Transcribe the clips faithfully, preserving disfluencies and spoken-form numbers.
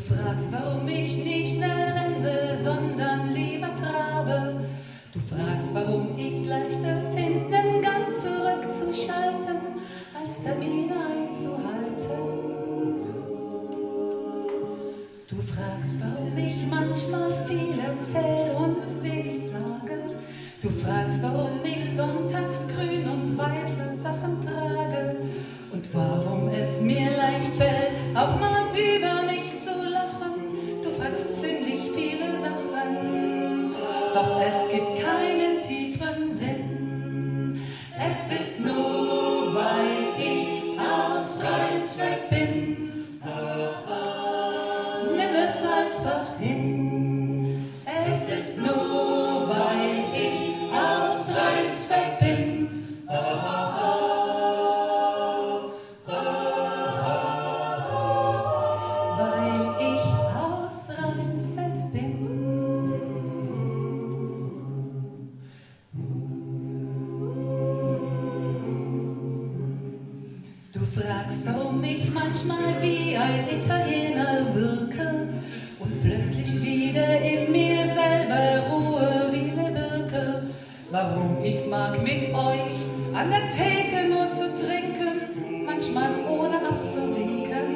fragst, warum ich nicht schnell renne, sondern lieber trabe. Du fragst, warum ich's leichter finde, den Gang zurückzuschalten, als Termine einzuhalten. Du fragst, warum ich manchmal viel erzähl und wenig sage. Du fragst, warum ich sonntags grün und weiße Sachen trage. Und warum es mir leicht fällt, auch mal über mich zu lachen. Du fragst ziemlich viele Sachen, doch es gibt keinen tieferen Sinn. Es ist nur, weil ich aus reinem Zweck bin. Nimm es einfach hin. Es ist nur, weil ich aus reinem Zweck bin. Du fragst, warum ich manchmal wie ein Italiener wirke und plötzlich wieder in mir selber ruhe wie eine Birke. Warum ich's mag, mit euch an der Theke nur zu trinken, manchmal ohne abzuwinken.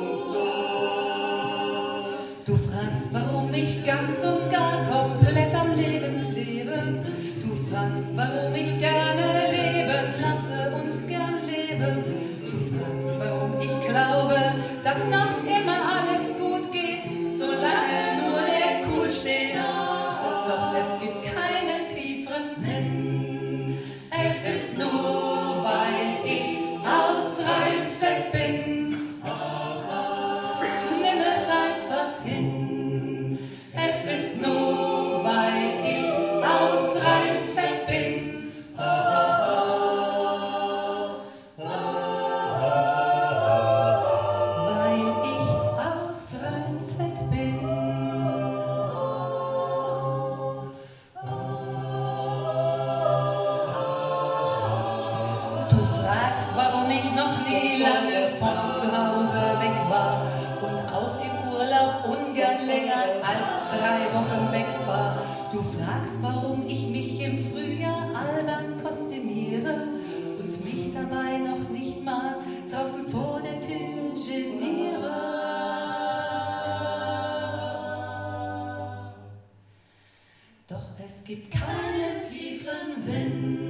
Du fragst, warum ich ganz und gar komplett am Leben klebe. Du fragst, warum ich gerne leben lasse und gern lebe. Ich glaube, dass noch immer alles gut geht, solange nur der Kuhl steht. Doch es gibt keinen tieferen Sinn. Es ist nur, weil ich aus reinem Zweck bin. Nimm es einfach hin. Es ist nur, weil ich aus reinem Zweck bin. Warum ich noch nie lange von zu Hause weg war und auch im Urlaub ungern länger als drei Wochen weg war. Du fragst, warum ich mich im Frühjahr albern kostümiere und mich dabei noch nicht mal draußen vor der Tür geniere. Doch es gibt keinen tieferen Sinn.